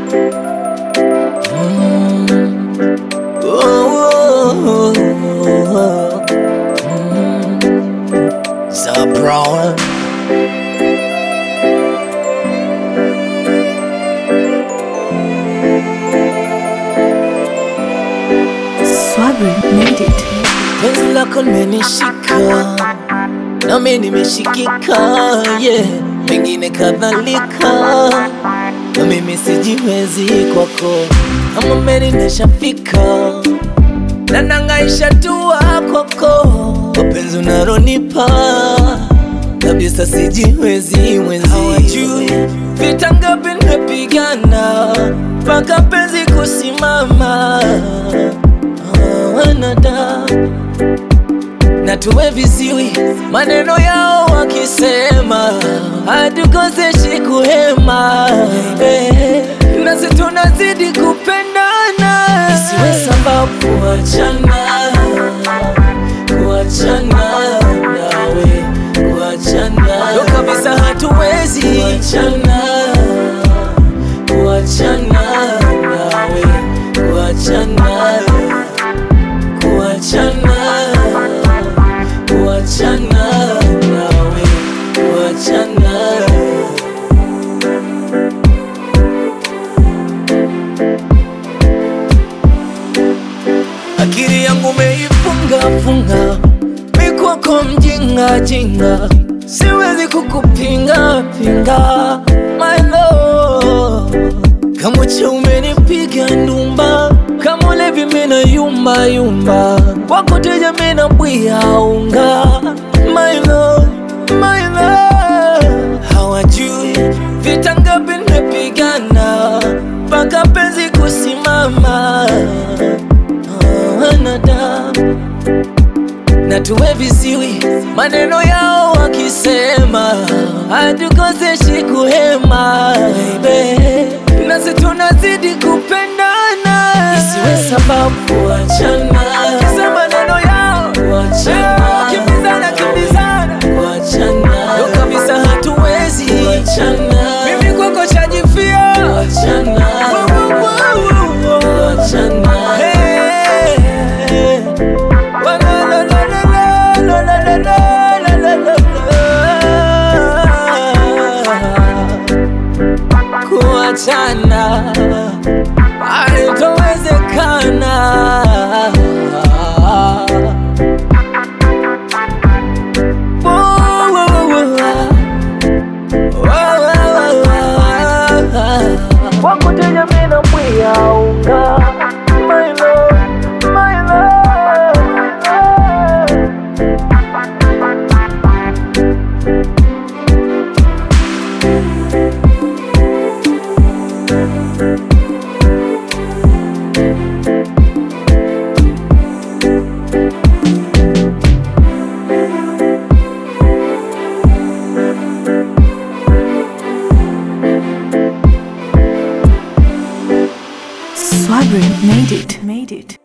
Zabron. Swabri made it. Penzi lako limenishika na mimi nimeshikika, yeah. Mengine kadhalika na mimi sijiwezi kwako, kama meli nishafika na nangaisha tua kwako, mapenzi unalonipa kabisa sijiwezi mwenzi. Hawajui vita ngapi nimepigana mpaka penzi kusimama. Wanadamu na tuwe viziwi, maneno yao wakisema hatukoseshi kuhema, nasi tunazidi kupendana, isiwe sababu kuachana nawe, kuachana ndo kabisa hatuwezi kuachana nawe, kuachana nawe, kuachana. Akili yangu meifunga mikwako mjinga, siwezi kukupinga my love. Kama cha umenipiga ndumba, kama ulevi mina yumba, wako teja mina bwia unga, my love. Hawajui vita ngapi nimepigana mpaka penzi kusimama. Wanadamu na tuwe viziwi, maneno yao wakisema hatukoseshi kuhema, nasi tunazidi kupendana, isiwe sababu kuachana. Kisa maneno yao kuachana, kimbizana kuachana, ndo kabisa hatuwezi kuachana. Mimi kwako chajifia kuachana, kuachana. Kuachana haitowezekana. Wako teja mina bwia unga, my love. Swabri made it.